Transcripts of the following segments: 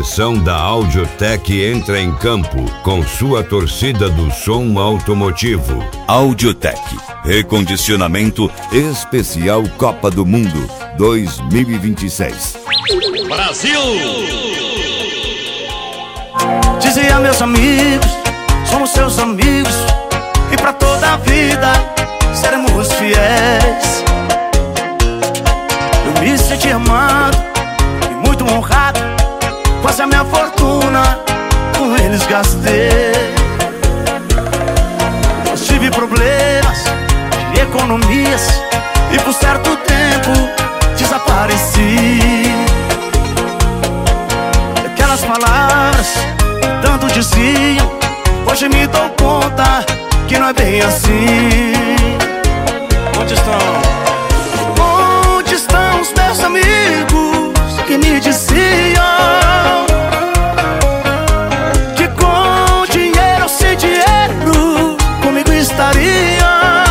seleção da Audiotec entra em campo com sua torcida do som automotivo. Audiotec, recondicionamento especial Copa do Mundo 2026. Brasil! Dizia meus amigos, somos seus amigos, e pra toda a vida seremos fiéis. Eu me senti amado e muito honrado, quase a minha fortuna com eles gastei. Eu tive problemas de economias e por certo tempo desapareci. Aquelas palavras que tanto diziam, hoje me dou conta que não é bem assim. Onde estão? Onde estão os meus amigos que me diziam que com dinheiro ou sem dinheiro comigo estariam?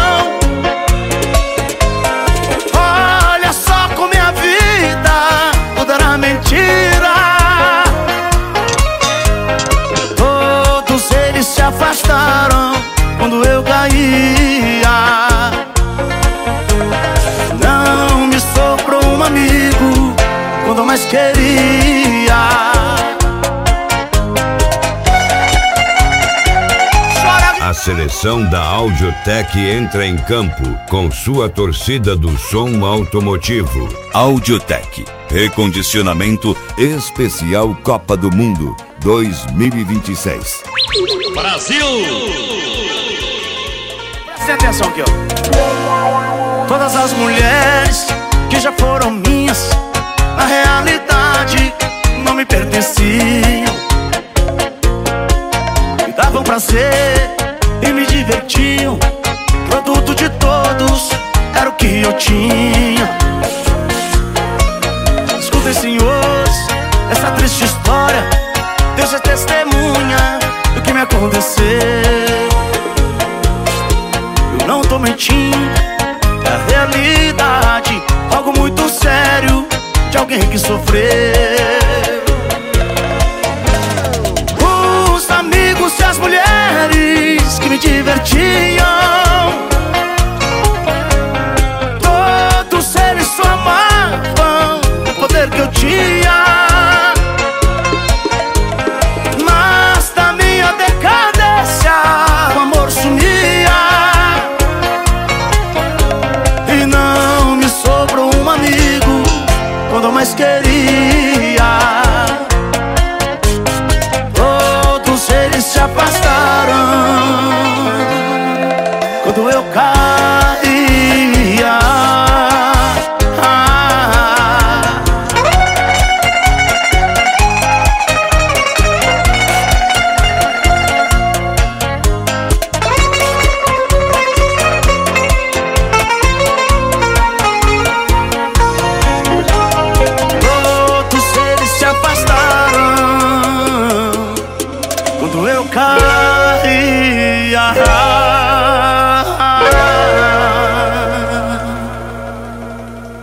Olha só como minha vida toda era mentira. Todos eles se afastaram quando eu caía. Não me sobrou um amigo quando eu mais queria. A seleção da Audiotec entra em campo com sua torcida do som automotivo. Audiotec, recondicionamento especial Copa do Mundo 2026. Brasil! Presta atenção aqui, ó. Todas as mulheres que já foram minhas, na realidade não me pertenciam. Me davam prazer e me divertiam. Produto de todos era o que eu tinha. Escutem, senhores, essa triste história. Deus é testemunha do que me aconteceu. Eu não tô mentindo, é a realidade, algo muito sério de alguém que sofreu. Os amigos e as mulheres que me divertiam